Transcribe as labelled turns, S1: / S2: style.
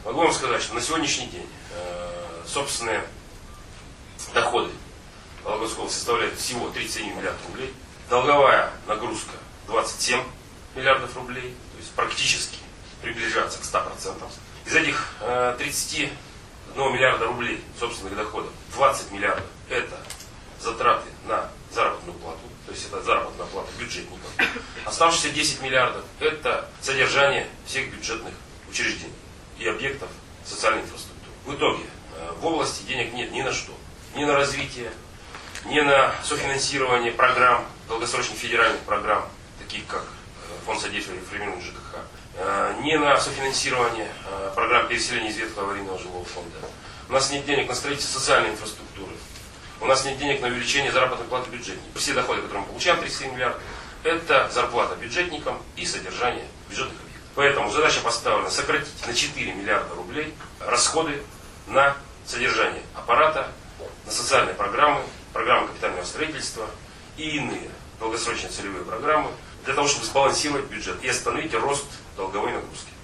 S1: Могу вам сказать, что на сегодняшний день собственные доходы Вологодской области составляют всего 37 миллиардов рублей. Долговая нагрузка 27 миллиардов рублей, то есть практически приближаться к 100%. Из этих 31 миллиарда рублей собственных доходов 20 миллиардов это затраты на заработную плату, то есть это заработная плата бюджетников. Оставшиеся 10 миллиардов это содержание всех бюджетных учреждений и объектов социальной инфраструктуры. В итоге в области денег нет ни на что. Ни на развитие, ни на софинансирование программ, долгосрочных федеральных программ, таких как Фонд содействия реформированию ЖКХ, ни на софинансирование программ переселения из ветхого аварийного жилого фонда. У нас нет денег на строительство социальной инфраструктуры. У нас нет денег на увеличение заработной платы бюджетников. Все доходы, которые мы получаем, 37 миллиардов, это зарплата бюджетникам и содержание бюджетных объектов. Поэтому задача поставлена сократить на 4 миллиарда рублей расходы на содержание аппарата, на социальные программы, программы капитального строительства и иные долгосрочные целевые программы для того, чтобы сбалансировать бюджет и остановить рост долговой нагрузки.